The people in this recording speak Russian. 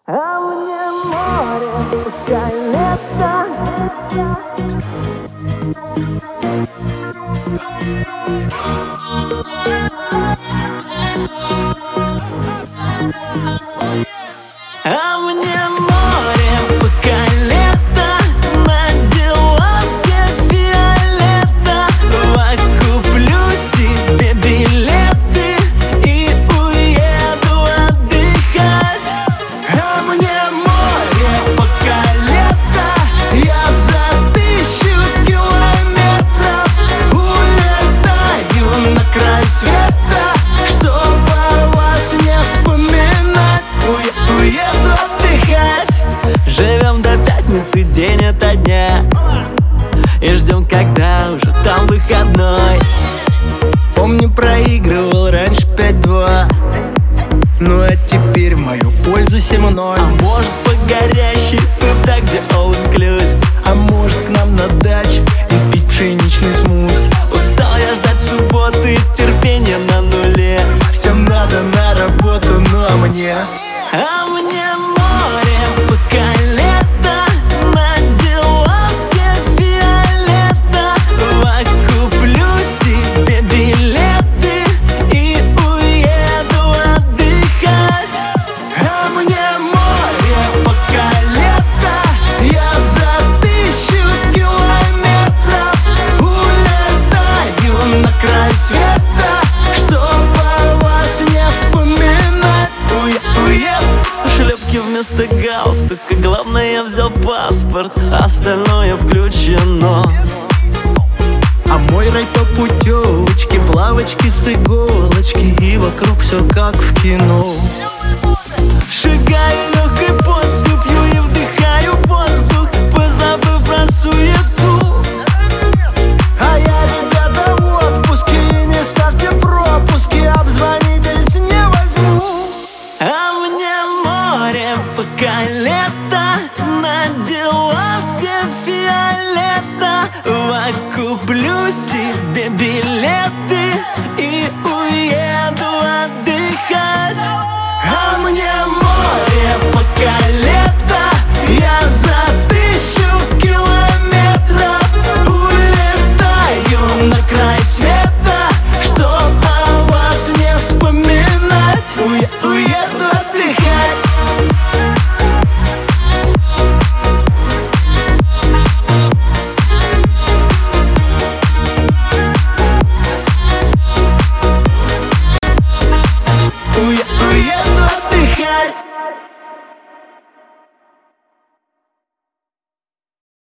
А мне море, пускай лето. А мне море, пока лето, на дела все фиолета. Куплю себе билеты и уеду отдыхать. А мне море, пока лето, я за 1000 километров улетаю на край света, чтобы вас не вспоминать. Уеду отдыхать. Живем до пятницы день ото дня и ждем, когда уже там выходной. Помню, проигрывал раньше 5-2, ну а теперь в мою пользу 7-0. А может по горящей, туда, где all inclusive. А может к нам на дачу и пить пшеничный смузи. Устал я ждать субботы, терпение на нуле. Всем надо на работу, ну а мне море, пока лето, на дела все фиолета. Куплю себе билеты и уеду отдыхать. А мне море, пока лето, я за 1000 километров улетаю на край света, чтобы вас не вспоминать. Уеду. Шлепки вместо галстука, главное, я взял паспорт, остальное включено. А мой рай по путевочке, плавочки с иголочки, и вокруг все как в кино. Шагаю легкой поступью и вдыхаю воздух, позабыв про суету. А я, ребята, в отпуске, и не ставьте пропуски, обзвонитесь не возьму. А мне море, пока лето, на дела все фиолета. Куплю себе билеты и уеду отдыхать. А мне